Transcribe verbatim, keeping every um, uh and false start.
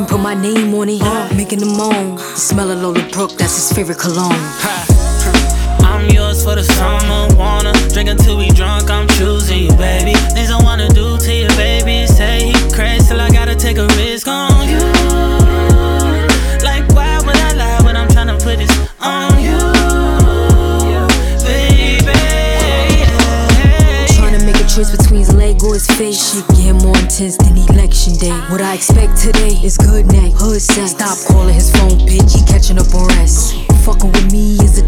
even put my name on it. Making him moan. The smell of Lola Brooke, that's his favorite cologne. I'm yours for the summer, wanna drink until we drunk, I'm choosing you, baby. Things I wanna do to you, baby. Say he crazy till I gotta take a risk on you. Like why would I lie when I'm tryna put this on you, baby? Tryna make a choice between his leg or his face. Shit getting more intense than election day. What I expect today is good night, hood sex. Stop calling his phone, bitch, he catching up on rest. Fucking with me is a